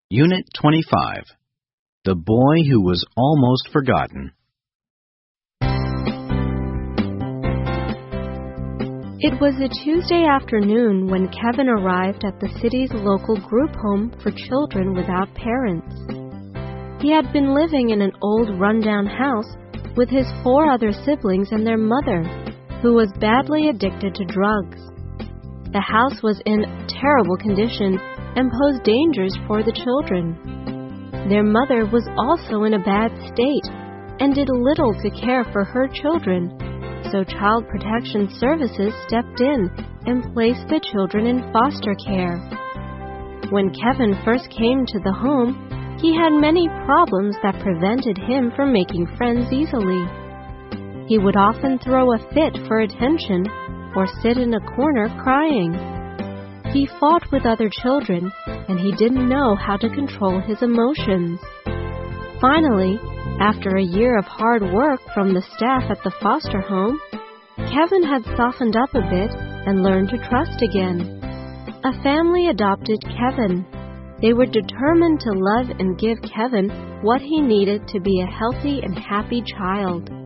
Unit 25. The Boy Who Was Almost Forgotten. It was a Tuesday afternoon when Kevin arrived at the city's local group home for children without parents. He had been living in an old rundown house with his 4 other siblings and their mother, who was badly addicted to drugs. The house was in terrible condition and posed dangers for the children. Their mother was also in a bad state and did little to care for her children, so Child Protection Services stepped in and placed the children in foster care. When Kevin first came to the home, he had many problems that prevented him from making friends easily. He would often throw a fit for attention or sit in a corner crying. He fought with other children, and he didn't know how to control his emotions. Finally, after a year of hard work from the staff at the foster home, Kevin had softened up a bit and learned to trust again. A family adopted Kevin. They were determined to love and give Kevin what he needed to be a healthy and happy child.